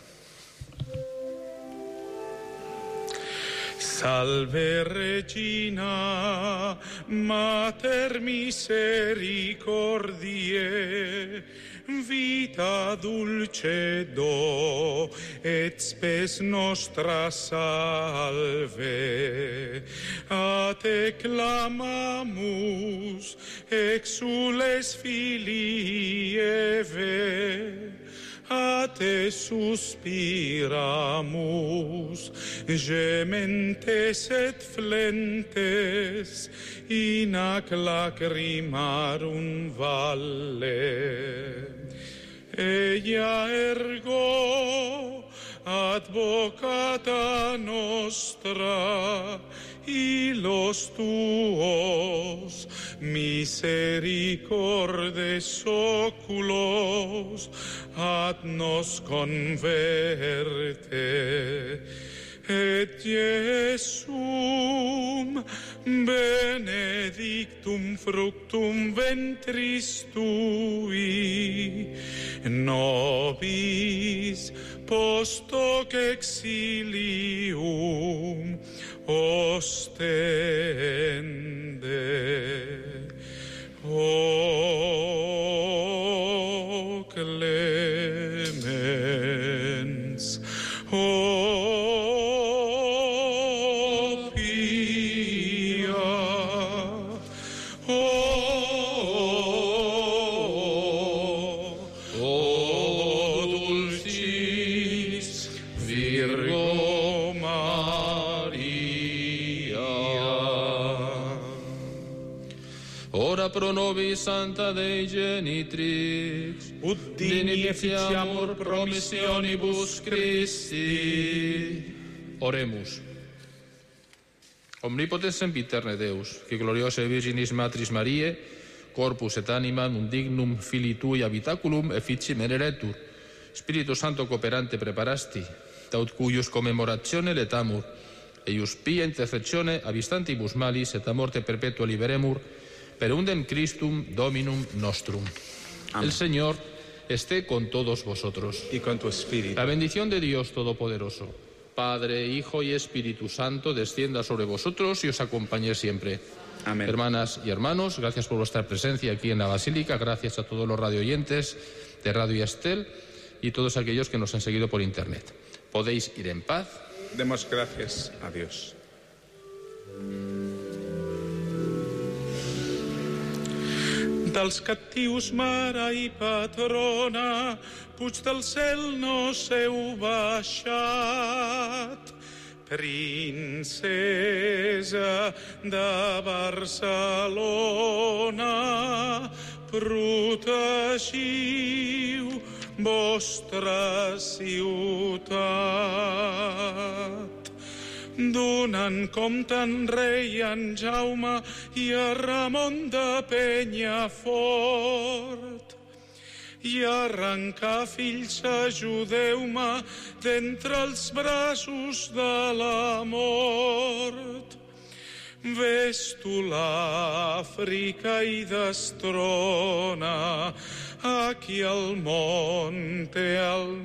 Salve Regina, Mater misericordiae, vita dulcedo et spes nostra salve. A te clamamus, exules filii Eve, a te suspiramus, gementes et flentes, in ac lacrimarum valle. Ella ergo advocata nostra, y los tuos misericordes oculos ad nos converte. Et Iesum benedictum fructum ventris tui, nobis post hoc exilium ostende. O clemens Oh, oh dulcis Virgo Maria. Ora pro nobis Santa Dei Genitrix, ut digni efficiamur promissionibus Christi. Oremus. Omnipotens sempiterne Deus, que gloriosa Virginis Matris Mariae, corpus et animam un dignum Filii Tui habitaculum efficiem eretur, Spiritu Santo cooperante preparasti, taut cuius commemoratione letamur, eius pia intercessione abistantibus malis et a morte perpetua liberemur, per undem Christum Dominum nostrum. Amén. El Señor esté con todos vosotros. Y con tu espíritu. La bendición de Dios Todopoderoso, Padre, Hijo y Espíritu Santo, descienda sobre vosotros y os acompañe siempre. Amén. Hermanas y hermanos, gracias por vuestra presencia aquí en la Basílica, gracias a todos los radioyentes de Radio Estel y todos aquellos que nos han seguido por Internet. Podéis ir en paz. Demos gracias a Dios. Dels captius, mare i patrona, puig del cel no seu baixat. Princesa de Barcelona, protegiu vostra ciutat. Donant compte en rei en Jaume i a Ramon de Penyafort. I arrencar fills, ajudeu-me d'entre els braços de la mort. Ves tu l'Àfrica i destrona a qui el món té el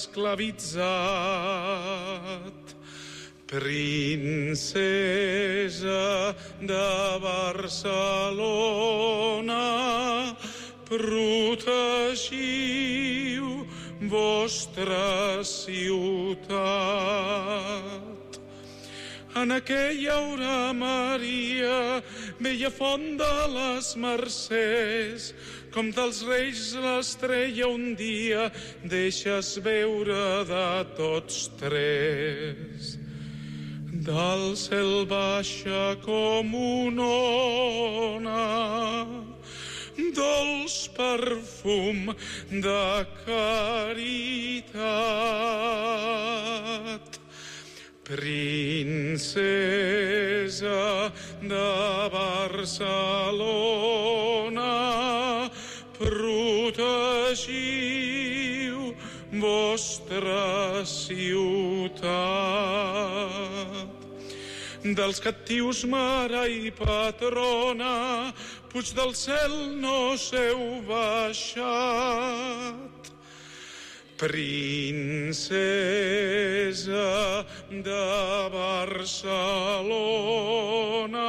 esclavitzat. Princesa de Barcelona, protegiu vostra ciutat. En aquella hora Maria veia font de les mercès, com dels reis l'estrella un dia deixes veure de tots tres. Del cel baixa com una ona, dolç perfum de caritat. Princesa de Barcelona, protegiu vostra ciutat. Dels captius, mare i patrona, puig del cel no seu baixat. Princesa de Barcelona.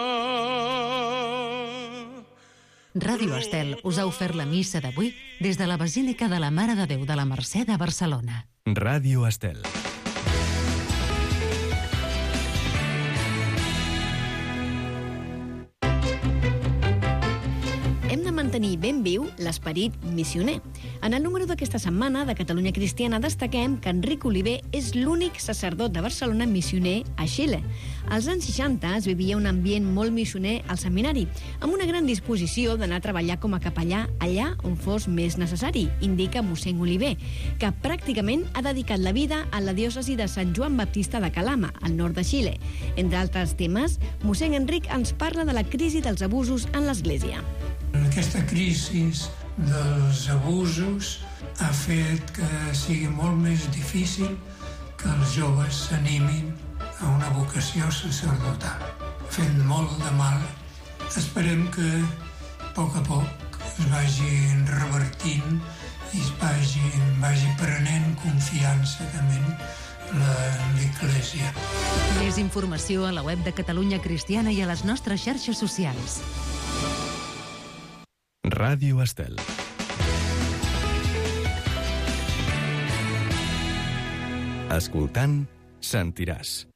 Ràdio Estel us ha ofert la missa d'avui des de la Basílica de la Mare de Déu de la Mercè de Barcelona. Ràdio Estel. Hem de mantenir ben viu l'esperit missioner. En el número d'aquesta setmana de Catalunya Cristiana destaquem que Enric Oliver és l'únic sacerdot de Barcelona missioner a Xile. Als anys seixanta es vivia un ambient molt missioner al seminari, amb una gran disposició d'anar a treballar com a capellà allà on fos més necessari, indica mossèn Oliver, que pràcticament ha dedicat la vida a la diòcesi de Sant Joan Baptista de Calama, al nord de Xile. Entre altres temes, mossèn Enric ens parla de la crisi dels abusos en l'Església. Aquesta crisi dels abusos ha fet que sigui molt més difícil que els joves s'animin a una vocació sacerdotal, fent molt de mal. Esperem que a poc a poc es vagin revertint i es vagin, vagi prenent confiança també l'Església. Més informació a la web de Catalunya Cristiana i a les nostres xarxes socials. Ràdio Estel. Escoltant, sentiràs.